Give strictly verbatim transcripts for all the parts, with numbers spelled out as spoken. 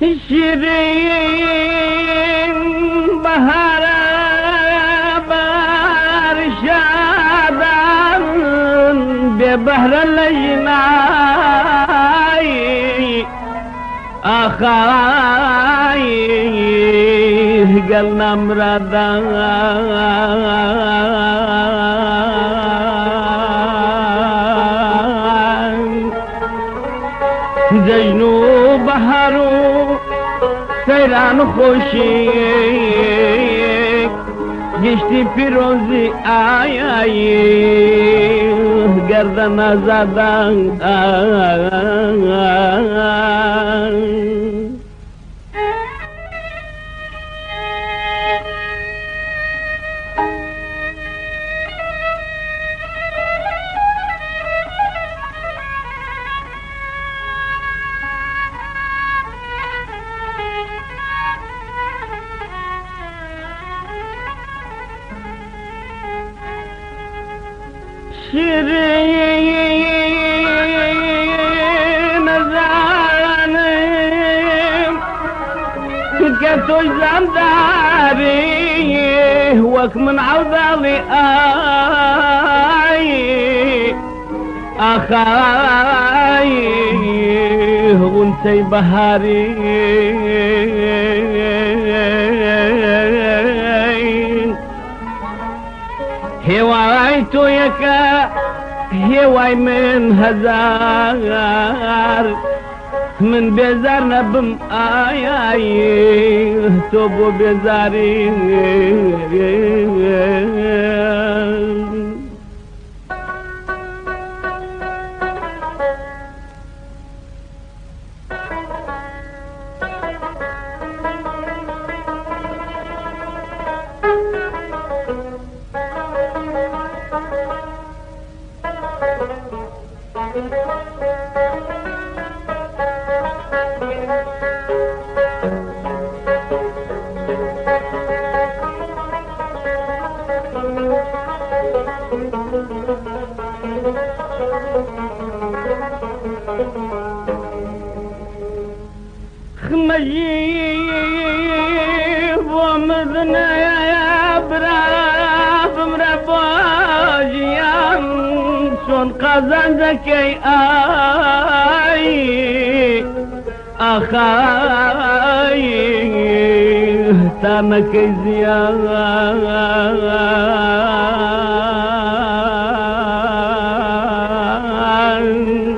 شیرین بهار برشادم به بهر لجنای آخای قلنا مرادان ججنو بهارو سیران خوشی گشتی پیروزی آی آی گردن آزادان شیرین زانم که تو زمداری وک من عوضالی آی آخای غنچه بهاری هواي تو يكا هواي من هزار من بيزار نبم آي آي توبو بيزاري خمجيب ومذنى يا براب مرباجيان شون قازان زكي آي أخاي تامكي زيان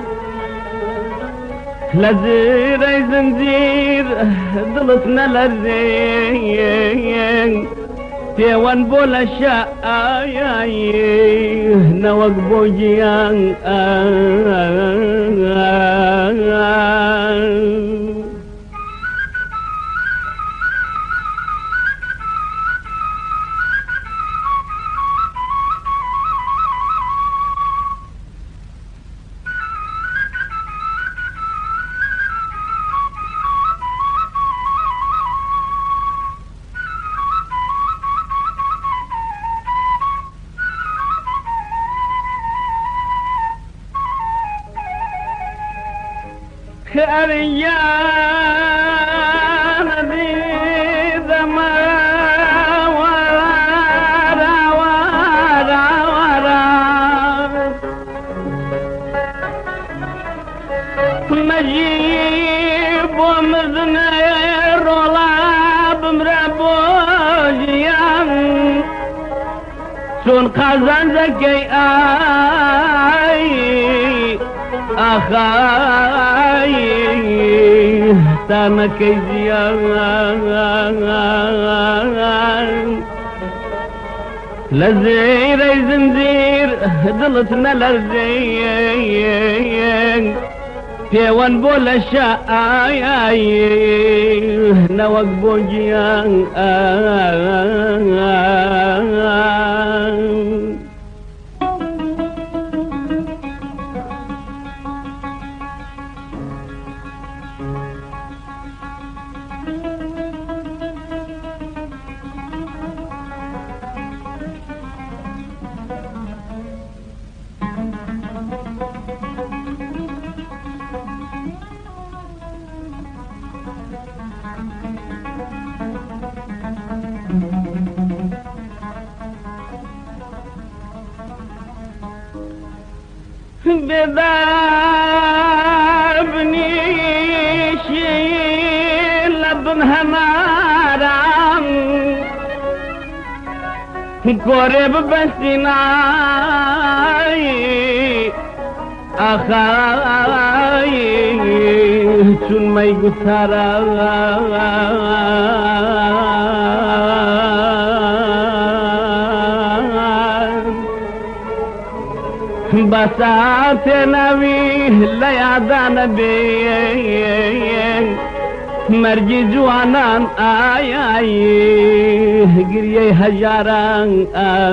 لزيري زنجير ضلتنا لرزين تيوان بولا شاي نوق بوجيان خريان ذي ذما ورا ورا ورا مجيب ومذنير ولاب مربوجيان شون قازان زكي آي أخاي تامكي زيان لزيري زنزير ضلتنا لرزين تيوان بولا شاي نوق بوجيان بذابني لبن همارم قرب بسناي أخاي چون می گسارم بسات نوی لیادان بین مرجی جوانان آی آی گریه هجاران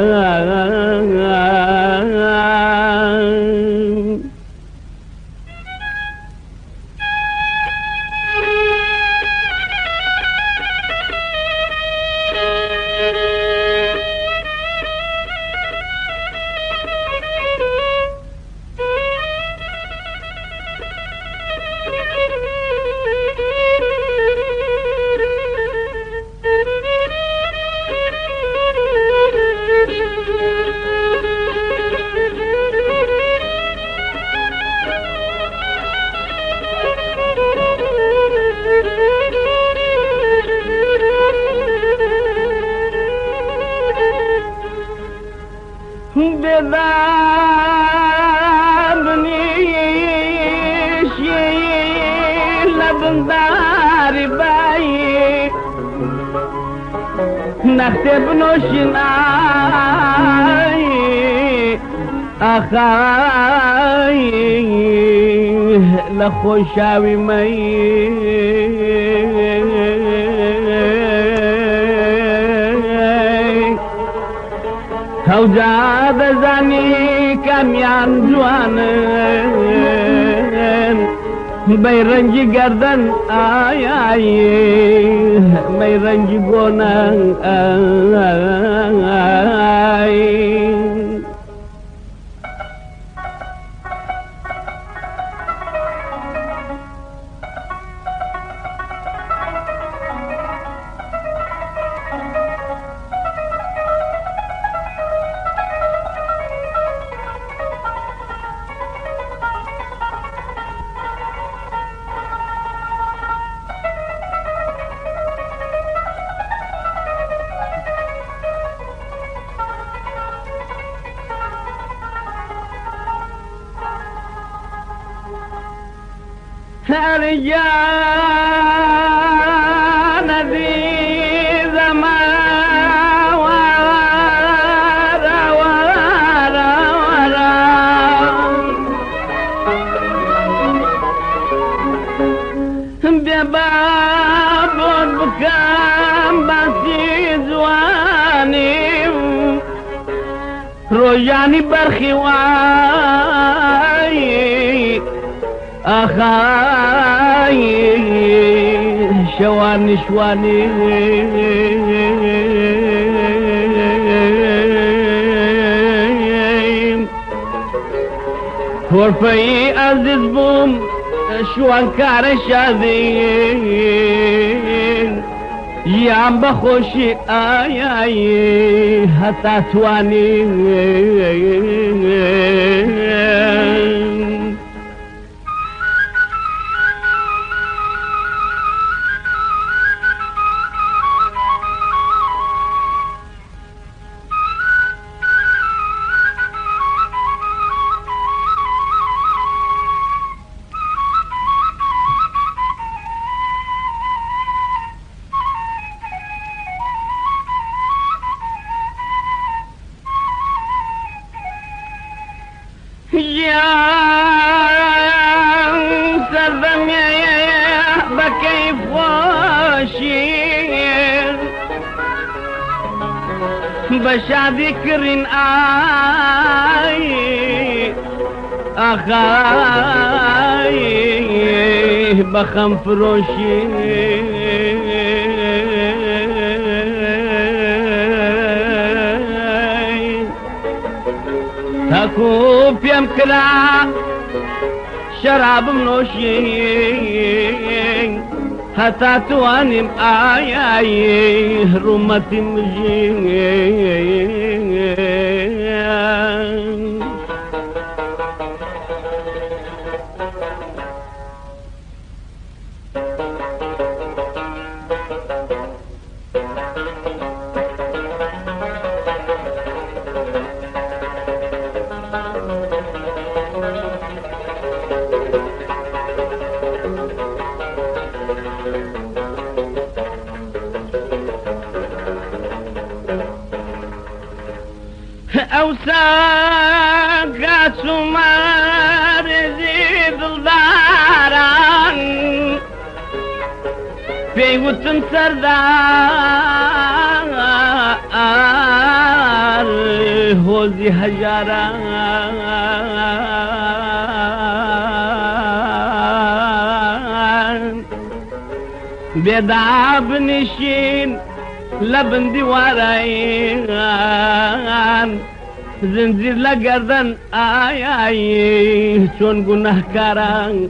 بذابني لبن دار باي نختب نوشناي أخاي لخوشاوي مي او جاد زنی کمیان جوانن بی رنجی گردن آی آی بی رنجی گونن آی رجال ذي زمان ورا ورا ورا بباب بكام بسي زواني روجاني برخواي أخاي شواني شواني خورفي عزيز بوم شوان كار شاذين يام بخوشي آي آي حتى تواني يا سلم يا بكيف واشير بشادي كرين آي أخاي بخم فروشي تاكو بيم كلا شراب منوشي هتا توانم آی آی رومتی مجید او ساقات سمار زيد الداران في وطن سردار هوزي هجاران بيدعب نشين لبن دیواران زنجیر لگردن آی آی چون گناهکاران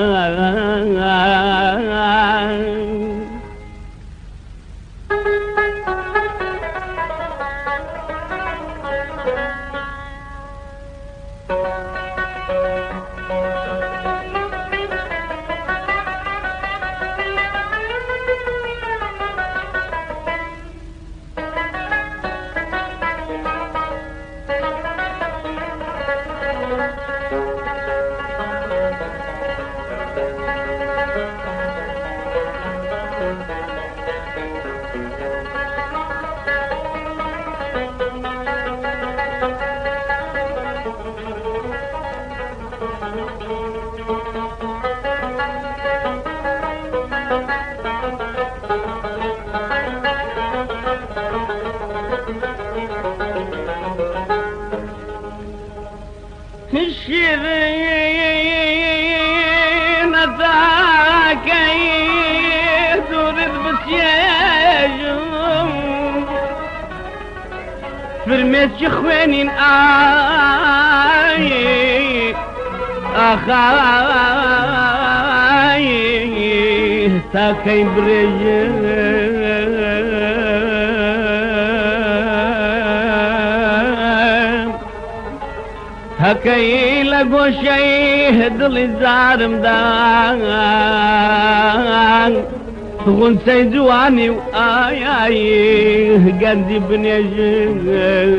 شيرين ذاك يدرد بسياجم فرميت شخوانين آي أخاي ساكي بريجم هكي لقو شي دلي زارم دان غنسي جواني وآي آي قدي بنيجي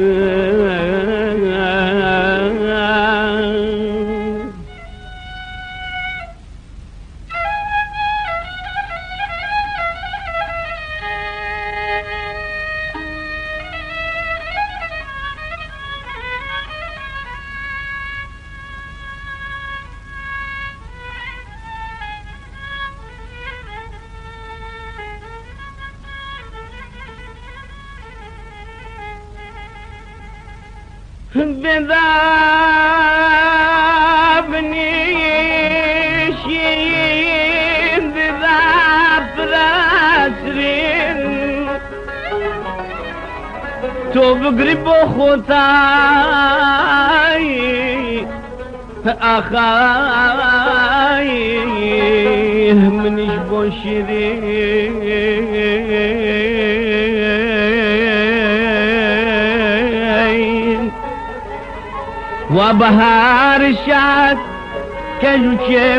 بذابني شين بذاب راسرين تو بقرب خوتاي أخاي منش بوشرين وبهار الشاد كجوشي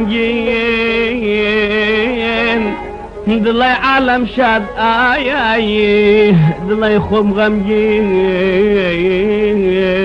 ورنجين دلي عالم شاد آي آي دلي خم غمجين